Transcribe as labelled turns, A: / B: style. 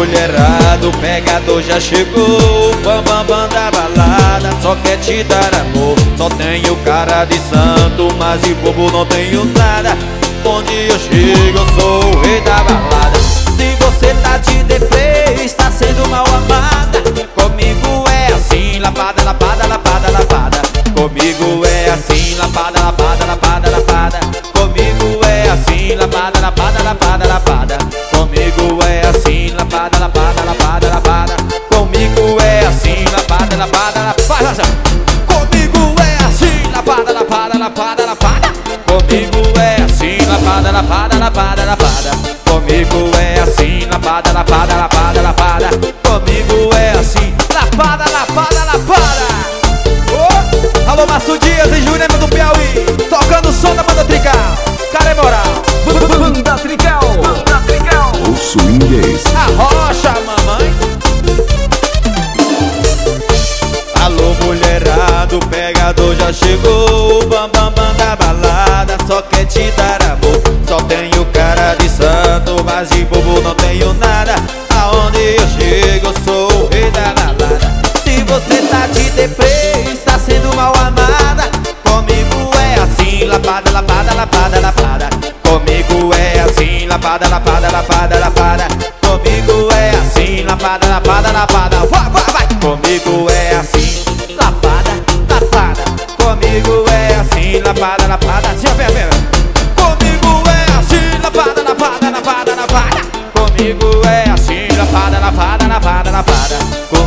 A: mulherada, o pegador já chegou. Bam, bam, bam da balada, só quer te dar amor. Só tenho cara de santo, mas de bobo não tenho nada. Onde eu chego, eu sou o rei da balada. Se você tá de deprê, está sendo mal amada. Comigo é assim, lapada, lapada, lapada, lapada. Comigo é assim, lapada, lapada, lapada, lapada. Comigo é assim, lapada, lapada, lapada, lapada. Comigo é assim, lapada, lapada, lapada, lapada. Comigo é assim, lapada, lapada, lapada. Comigo é assim, lapada, lapada, lapada, lapada. Comigo é assim, lapada, lapada, lapada, lapada. Comigo é assim, lapada, lapada, lapada, lapada. Comigo é assim, lapada, lapada, lapada. Oh! Alô, Márcio Dias e Jurema do Piauí, tocando o som da Banda Trical. Cara é moral.
B: Banda Trical. Banda Trical.
C: O swing é
A: A rocha, mamãe. Alô, mulherada, o pegador já chegou. Bam, bam, bam da balada, só quer te dar amor. Só tenho cara de santo, mas de bobo não tenho nada. Aonde eu chego, eu sou o rei da balada. Se você tá de deprê, está sendo mal amada. Comigo é assim, lapada, lapada, lapada, lapada. Comigo é assim, lapada, lapada, lapada, lapada. Comigo é assim, lapada, lapada, lapada. Vai, vai, vai. Comigo é assim, lapada, lapada. Comigo é assim, lapada, lapada. Já vem, vem. Comigo é assim, lapada, lapada, lapada, lapada. Comigo é assim, lapada, lapada, lapada, lapada.